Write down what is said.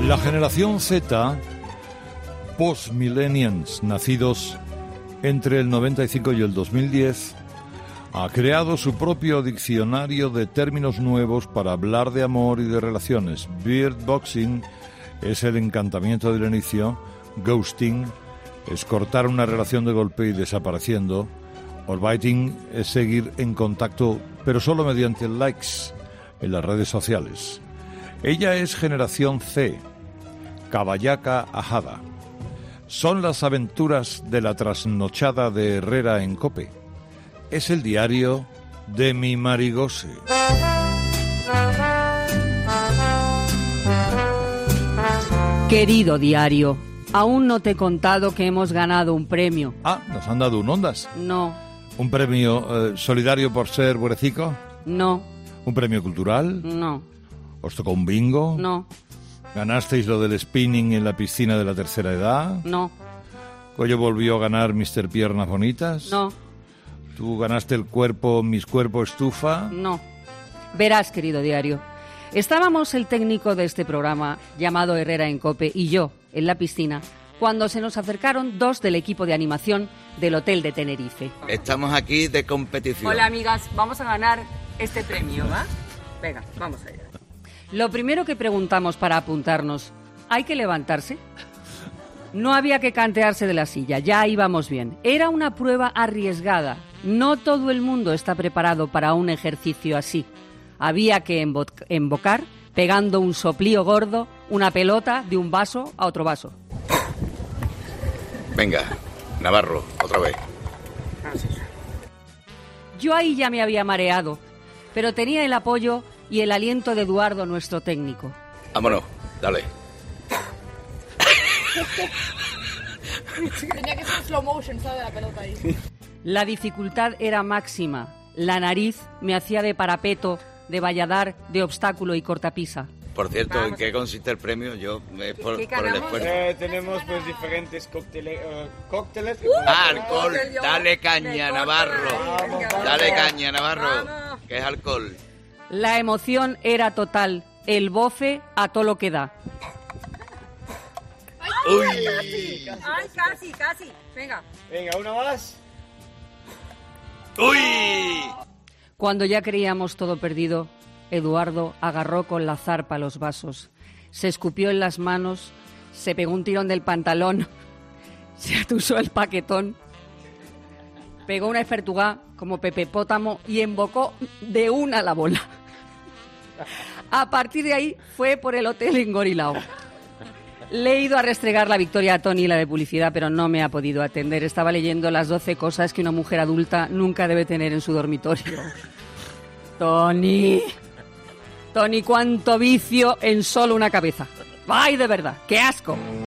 La generación Z, post-millennials, nacidos entre el 95 y el 2010, ha creado su propio diccionario de términos nuevos para hablar de amor y de relaciones. Beardboxing es el encantamiento del inicio, ghosting es cortar una relación de golpe y desapareciendo, orbiting es seguir en contacto, pero solo mediante likes en las redes sociales. Ella es generación C, Caballaca Ajada. Son las aventuras de la trasnochada de Herrera en COPE. Es el diario de mi Marigose. Querido diario, aún no te he contado que hemos ganado un premio. Ah, ¿nos han dado un Ondas? No. ¿Un premio solidario por ser buerecico? No. ¿Un premio cultural? No. ¿Os tocó un bingo? No. ¿Ganasteis lo del spinning en la piscina de la tercera edad? No. ¿Coyo volvió a ganar Mr. Piernas Bonitas? No. ¿Tú ganaste el cuerpo, mis cuerpo estufa? No. Verás, querido diario, estábamos el técnico de este programa, llamado Herrera en COPE, y yo, en la piscina, cuando se nos acercaron dos del equipo de animación del Hotel de Tenerife. Estamos aquí de competición. Hola, amigas, vamos a ganar este premio, ¿va? Venga, vamos allá. Lo primero que preguntamos para apuntarnos, ¿hay que levantarse? No había que cantearse de la silla, ya íbamos bien. Era una prueba arriesgada. No todo el mundo está preparado para un ejercicio así. Había que embocar, pegando un soplío gordo, una pelota de un vaso a otro vaso. Venga, Navarro, otra vez. Yo ahí ya me había mareado, pero tenía el apoyo y el aliento de Eduardo, nuestro técnico. Vámonos, dale. Tenía que ser slow motion, ¿sabes? La pelota ahí. La dificultad era máxima. La nariz me hacía de parapeto, de valladar, de obstáculo y cortapisa. Por cierto, ¿en qué consiste el premio? Yo, por el esfuerzo. Tenemos pues diferentes cócteles. Alcohol, dale caña, Navarro. Dale caña, Navarro, que es alcohol. La emoción era total. El bofe a todo lo que da. ¡Uy! ¡Ay, casi! Venga. Venga, una más. ¡Uy! Cuando ya creíamos todo perdido, Eduardo agarró con la zarpa los vasos, se escupió en las manos, se pegó un tirón del pantalón, se atusó el paquetón, pegó una esfertugá como Pepe Pótamo y embocó de una la bola. A partir de ahí fue por el hotel engorilao. Le he ido a restregar la victoria a Tony, la de publicidad, pero no me ha podido atender. Estaba leyendo las 12 cosas que una mujer adulta nunca debe tener en su dormitorio. Tony, cuánto vicio en solo una cabeza. ¡Ay, de verdad! ¡Qué asco!